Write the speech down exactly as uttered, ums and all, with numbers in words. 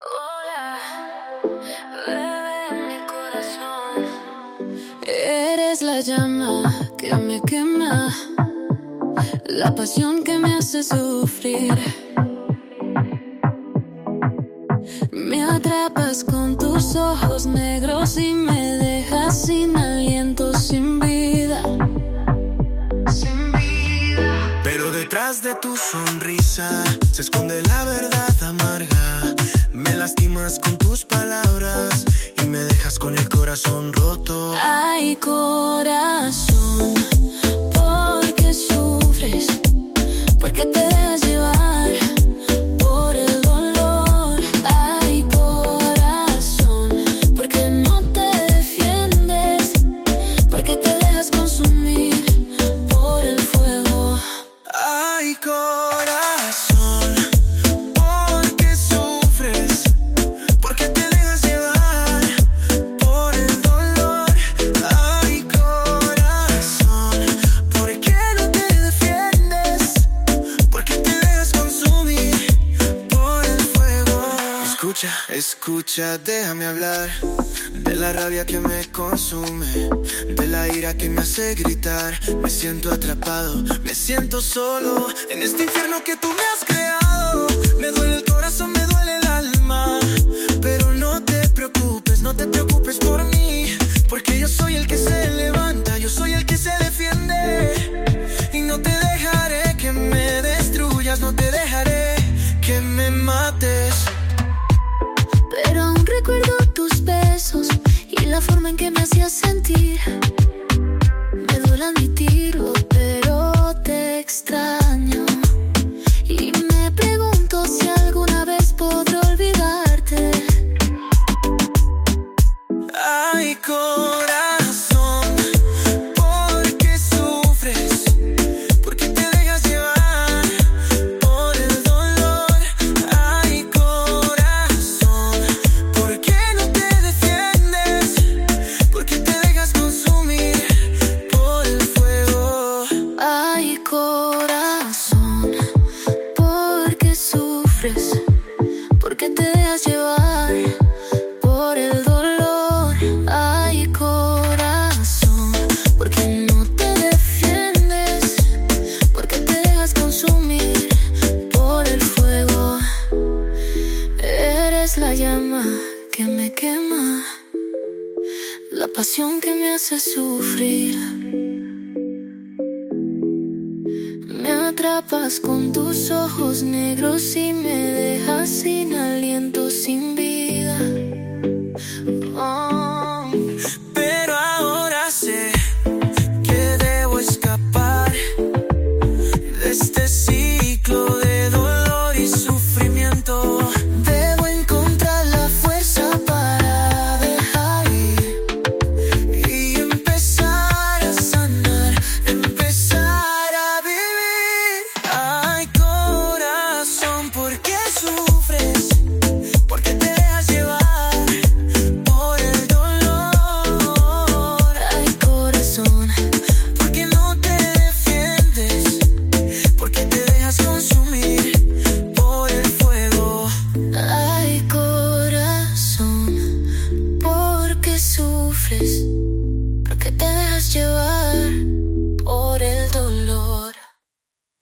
Hola, bebé en mi corazón. Eres la llama que me quema, la pasión que me hace sufrir. Me atrapas con tus ojos negros y me dejas sin aliento, sin vida. Sin vida. Pero detrás de tu sonrisa se esconde la verdad amarga. Me lastimas con tus palabras y me dejas con el corazón roto. Ay, corazón, ¿por qué sufres? ¿Por qué te dejas llevar por el dolor? Ay, corazón, ¿por qué no te defiendes? ¿Por qué te dejas consumir por el fuego? Ay, corazón, ¿por qué sufres? ¿Por qué te dejas llevar por el dolor? Ay, corazón, ¿por qué no te defiendes? ¿Por qué te dejas consumir por el fuego? Escucha, escucha, déjame hablar de la rabia que me consume, de la ira que me hace gritar. Me siento atrapado, me siento solo en este infierno que tú me has creado. Me duele el corazón, me duele el alma, pero no te preocupes, no te preocupes por mí, porque yo soy el que se levanta, yo soy el que se defiende. Y no te dejaré que me destruyas, no te dejaré que me mates. Pero aún recuerdo tus besos y la forma en que me hacías sentir. Me duele admitirlo, pero te extraño. Y me pregunto si alguna vez podré olvidarte. Ay, corazón, ¿por qué sufres? ¿Por qué te dejas llevar por el dolor? Ay, corazón, ¿por qué no te defiendes? ¿Por qué te dejas consumir por el fuego? Ay, corazón, ¿por qué sufres? ¿Por qué te dejas llevar por el dolor? Ay, corazón, ¿por qué no te defiendes? ¿Por qué te dejas consumir por el fuego? Eres la llama que me quema, la pasión que me hace sufrir. Me atrapas con tus ojos negros y me dejas sin aliento,